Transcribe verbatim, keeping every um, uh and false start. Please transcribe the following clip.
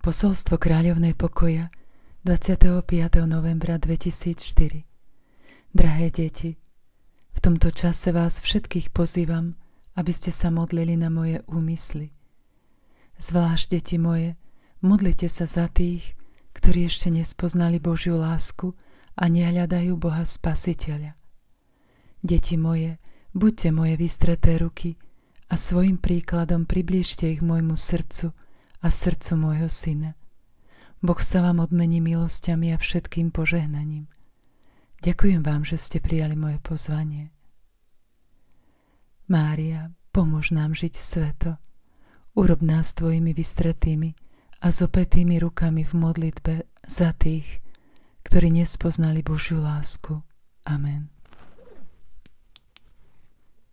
Posolstvo Kráľovnej pokoja dvadsiateho piateho novembra dvetisícštyri. Drahé deti, v tomto čase vás všetkých pozývam, aby ste sa modlili na moje úmysly. Zvlášť, deti moje, modlite sa za tých, ktorí ešte nespoznali Božiu lásku a nehľadajú Boha Spasiteľa. Deti moje, buďte moje vystreté ruky a svojim príkladom priblížte ich môjmu srdcu a srdcu môjho syna. Boh sa vám odmení milosťami a všetkým požehnaním. Ďakujem vám, že ste prijali moje pozvanie. Mária, pomôž nám žiť sveto. Urob nás tvojimi vystretými a zopätými rukami v modlitbe za tých, ktorí nespoznali Božiu lásku. Amen.